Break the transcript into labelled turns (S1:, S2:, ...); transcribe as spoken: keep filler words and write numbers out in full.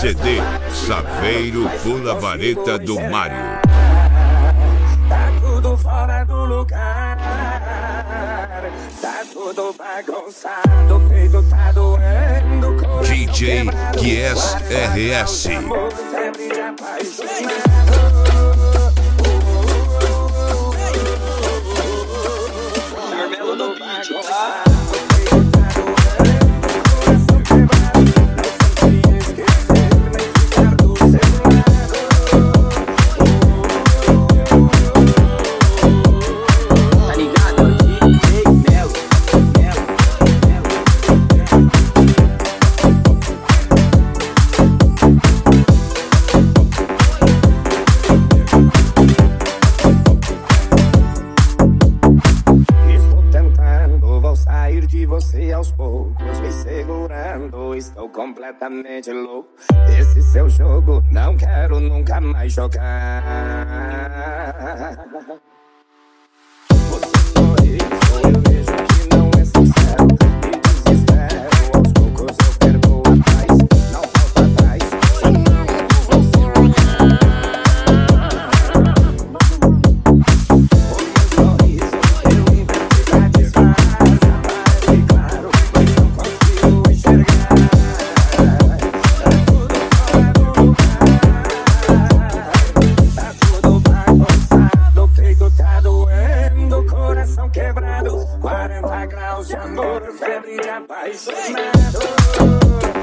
S1: C D Saveiro Pula Vareta do Mário.
S2: Tá tudo fora do lugar, tá tudo bagunçado, o peito tá doendo,
S1: D J Kies R S.
S2: amor, febre de apaixonado.
S3: Marmelo no beat, tá?
S2: Você aos poucos me segurando, estou completamente louco. Esse seu jogo não quero nunca mais jogar. Você sorriso, eu vejo que não é sincero. Me desespero, aos poucos eu perco a paz. Não volto atrás, já não vou se olhar. O meu sorriso, eu inventei pra disfarçar. Quebrado, quarenta graus de amor, febre de apaixonado.